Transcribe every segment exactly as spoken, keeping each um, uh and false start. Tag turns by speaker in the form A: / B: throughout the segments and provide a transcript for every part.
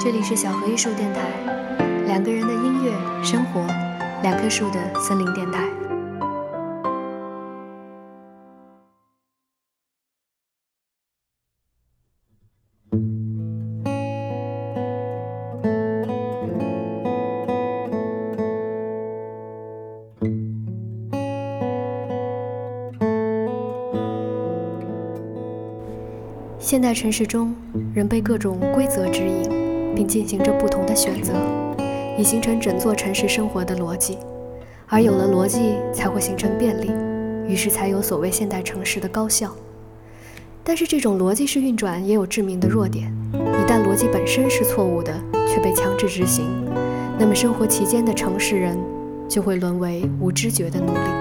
A: 这里是小河艺术电台，两个人的音乐生活，两棵树的森林电台。现代城市中，人被各种规则指引，并进行着不同的选择，以形成整座城市生活的逻辑。而有了逻辑，才会形成便利，于是才有所谓现代城市的高效。但是这种逻辑式运转也有致命的弱点，一旦逻辑本身是错误的，却被强制执行，那么生活其间的城市人就会沦为无知觉的奴隶。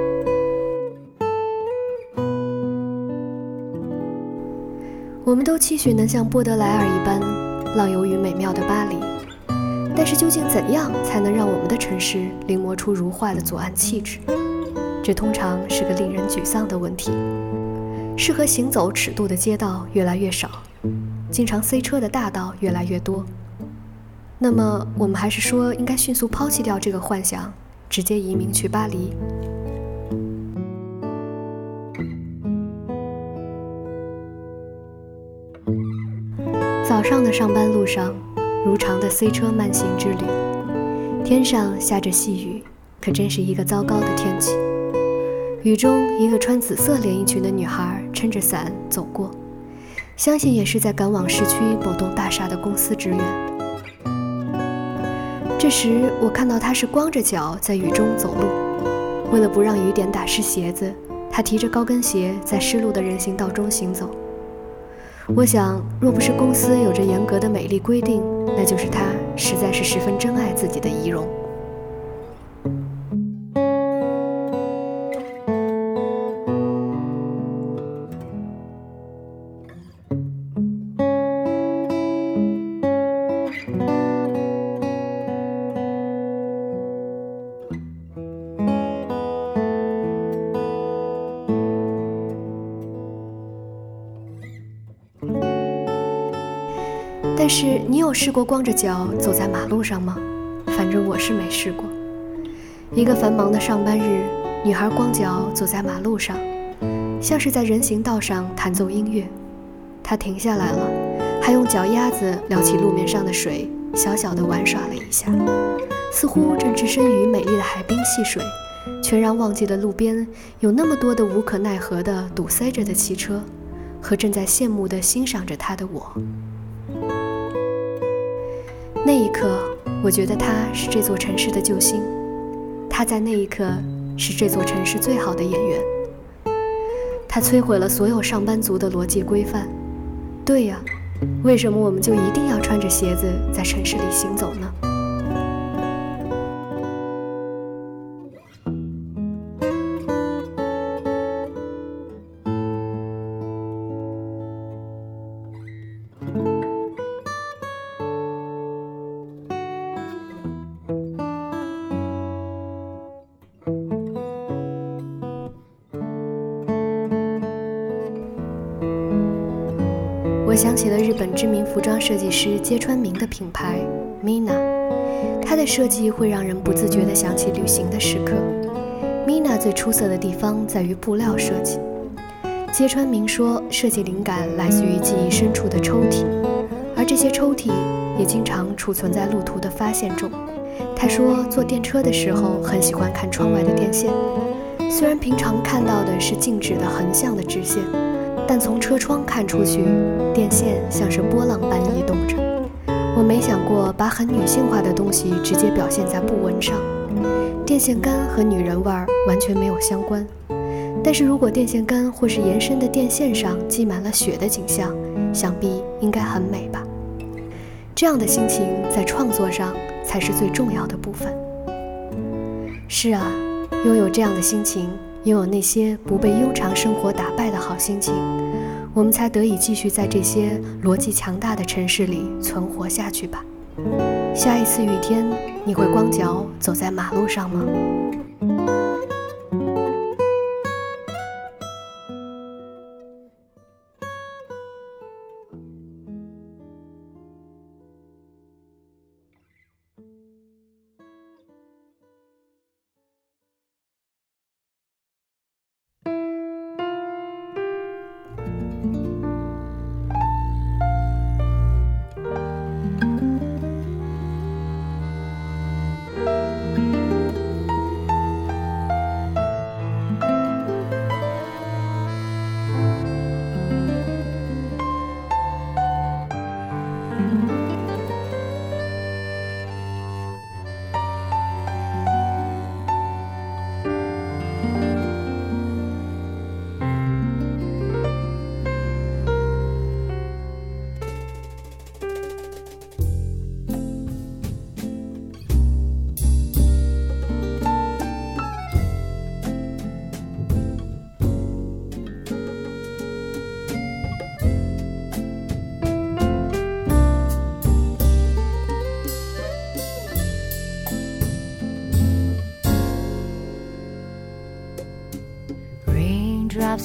A: 我们都期许能像波德莱尔一般浪游于美妙的巴黎，但是究竟怎样才能让我们的城市临摹出如画的左岸气质？这通常是个令人沮丧的问题。适合行走尺度的街道越来越少，经常塞车的大道越来越多。那么我们还是说应该迅速抛弃掉这个幻想，直接移民去巴黎。早上的上班路上，如常的塞车慢行之旅，天上下着细雨，可真是一个糟糕的天气。雨中，一个穿紫色连衣裙的女孩撑着伞走过，相信也是在赶往市区某栋大厦的公司支援。这时，我看到她是光着脚在雨中走路，为了不让雨点打湿鞋子，她提着高跟鞋在湿漉的人行道中行走。我想，若不是公司有着严格的美丽规定，那就是她实在是十分珍爱自己的仪容。但是你有试过光着脚走在马路上吗？反正我是没试过。一个繁忙的上班日，女孩光脚走在马路上，像是在人行道上弹奏音乐。她停下来了，还用脚丫子撩起路面上的水，小小地玩耍了一下，似乎正置身于美丽的海滨戏水，全然忘记了路边有那么多的无可奈何地堵塞着的汽车，和正在羡慕地欣赏着她的我。那一刻，我觉得他是这座城市的救星，他在那一刻是这座城市最好的演员。他摧毁了所有上班族的逻辑规范。对呀，为什么我们就一定要穿着鞋子在城市里行走呢？我想起了日本知名服装设计师揭川明的品牌 Mina， 它的设计会让人不自觉地想起旅行的时刻。Mina 最出色的地方在于布料设计。揭川明说，设计灵感来自于记忆深处的抽屉，而这些抽屉也经常储存在路途的发现中。他说，坐电车的时候很喜欢看窗外的电线，虽然平常看到的是静止的横向的直线，但从车窗看出去，电线像是波浪般移动着。我没想过把很女性化的东西直接表现在布纹上，电线杆和女人味儿完全没有相关。但是如果电线杆或是延伸的电线上积满了雪的景象，想必应该很美吧。这样的心情在创作上才是最重要的部分。是啊，拥有这样的心情，拥有那些不被庸常生活打败的好心情，我们才得以继续在这些逻辑强大的城市里存活下去吧。下一次雨天，你会光脚走在马路上吗？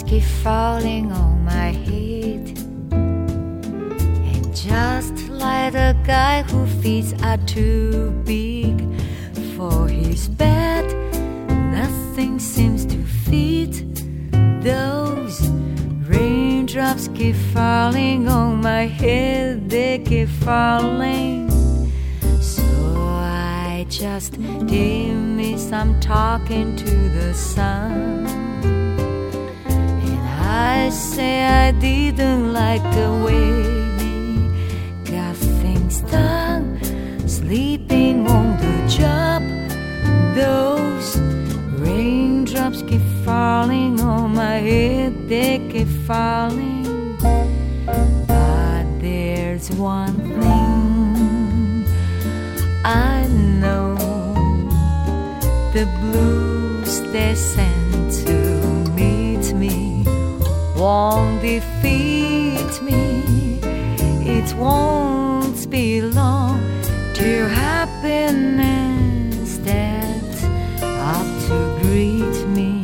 B: raindrops keep falling on my head. And just like the guy who feet are too big for his bed, nothing seems to fit. Those raindrops keep falling on my head, they keep falling. So I just dismiss I'm talking to the sun. And I say I didn't like the way he got things done, sleeping on the job. Those raindrops keep falling on my head, they keep falling. But there's one thing I know, the blues they sent to meet me won't defeat me. It won't be long till happiness stands up to greet me.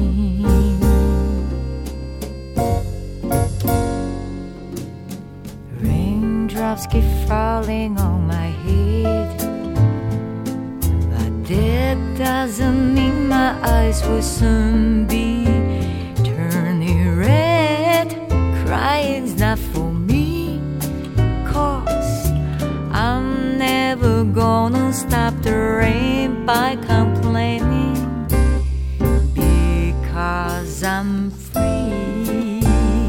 B: Raindrops keep falling on my head, but that doesn't mean my eyes will soon be turning red. Crying's not for me, 'cause I'm never gonna stop the rain by complaining, because I'm free.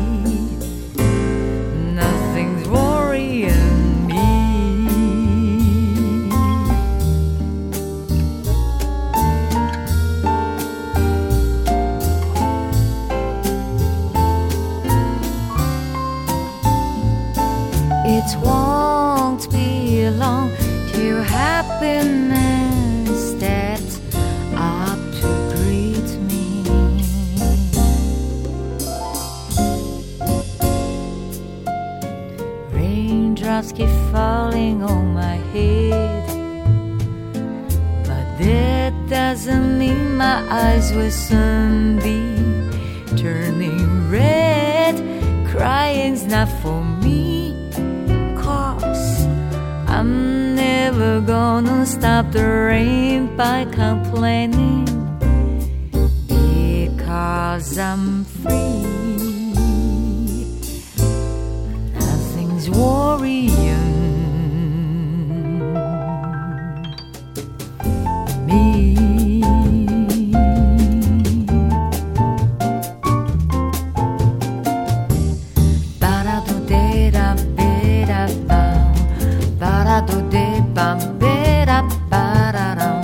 B: Nothing's worrying me. It won't be long till happiness stands up to greet me. Raindrops keep falling on my head, but that doesn't mean my eyes will soon be turning red. Crying's not for me, 'cause I'm never gonna stop the rain by complaining, because I'm free. Nothing's worrying me. Do de bam bera bararam,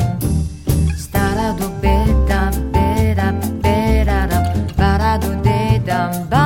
B: stara do beta bera beraram, para do de dam ba.